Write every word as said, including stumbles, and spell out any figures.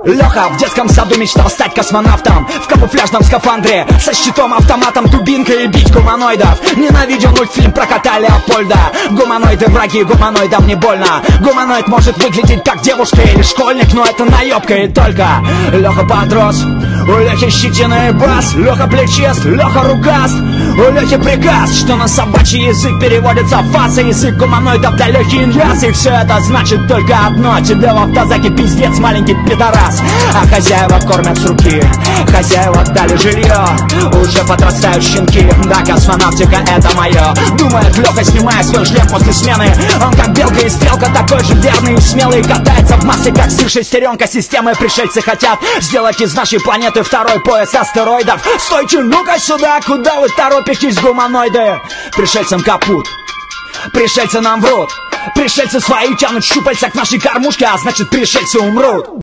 Леха в детском саду мечтал стать космонавтом, в камуфляжном скафандре, со щитом, автоматом, дубинкой и бить гуманоидов. Ненавидел мультфильм про кота Леопольда. Гуманоиды враги, гуманоидам не больно. Гуманоид может выглядеть как девушка или школьник, но это наебка и только. Леха подрос, у Лехи щетина и бас, Леха плечист, Леха рукаст. У Лехи приказ, что на собачий язык переводится фаса. Язык гуманоидов для Лехи иньяс. И все это значит только одно: тебе в автозаке пиздец, маленький пидорас. А хозяева кормят с руки, хозяева дали жилье, уже подрастают щенки. Да, космонавтика это мое, думает Леха, снимая свой шлем после смены. Он как белка и стрелка, такой же верный и смелый, катается в массе как сыр шестеренка системы. Пришельцы хотят сделать из нашей планеты второй пояс астероидов. Стойте, ну-ка сюда, куда вы торопитесь, гуманоиды? Пришельцам капут, пришельцы нам врут, пришельцы свои тянут щупальца к нашей кормушке, а значит пришельцы умрут.